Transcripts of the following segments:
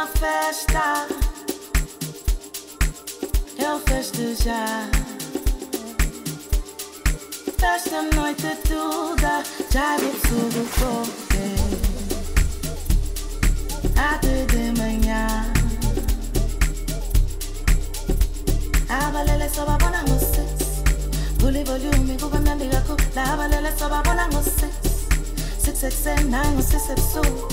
festa, eu festejar. Festa a noite toda, já vou sobre o corpo. Até de manhã. A balele soba bona ngoses. Guli volume governando yako. La balele soba bona ngoses. 669 ngoses episode.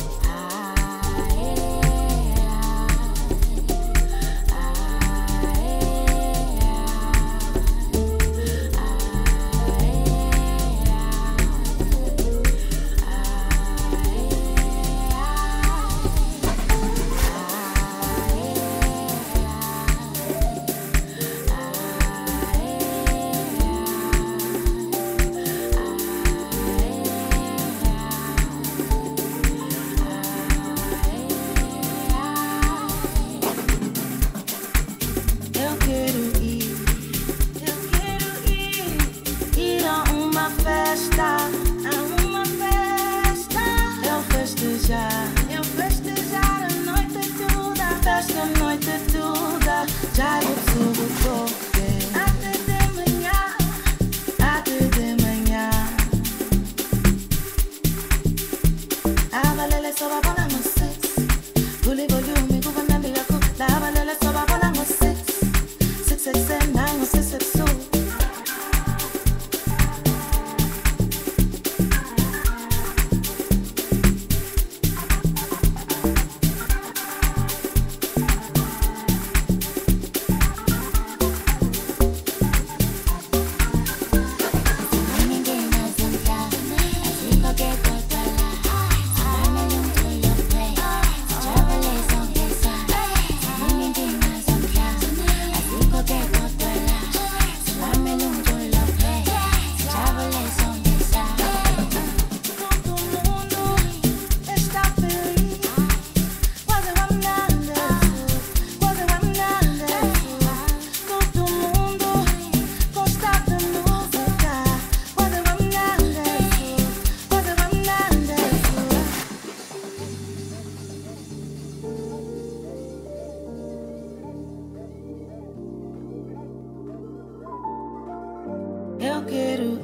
Eu quero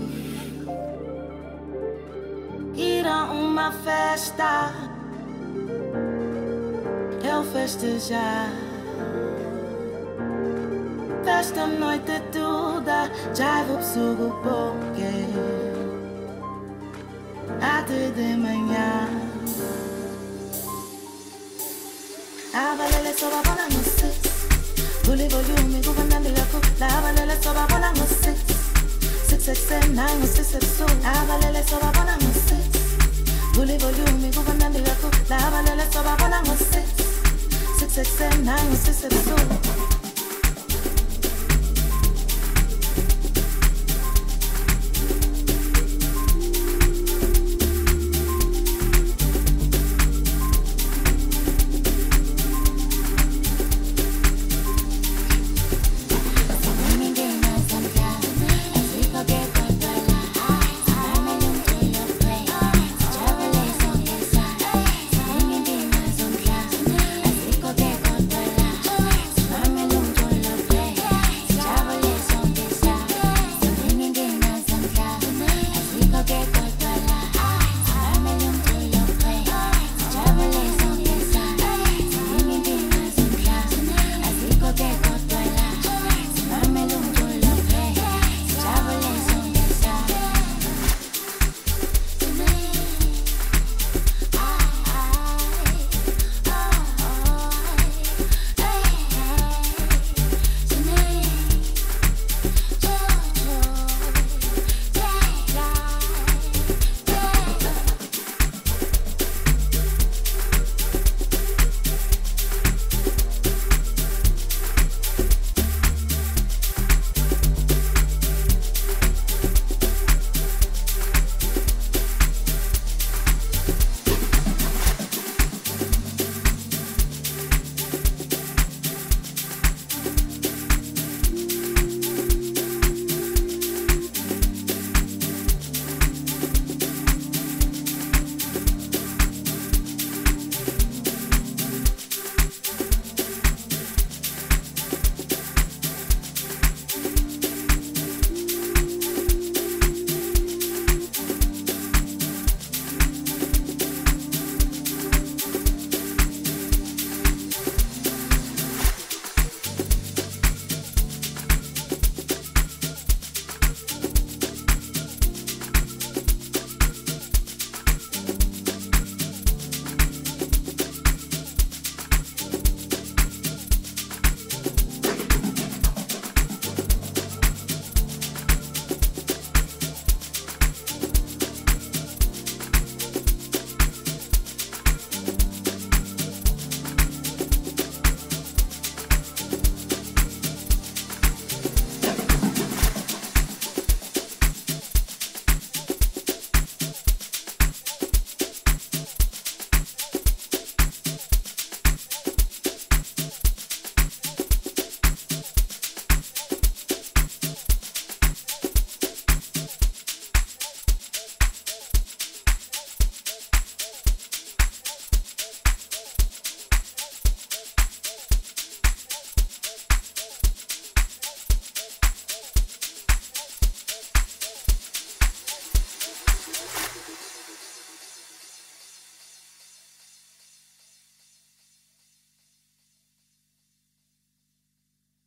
ir a uma festa, eu festejar. Festa a noite toda, já vou sugo porque até de manhã. A balele soba bona ngoses, guli volume governando yako. La balele soba bona ngoses. 669 ngoses episode. A balele soba bona ngoses. Guli volume governando yako. La balele soba bona ngoses. 669 ngoses episode.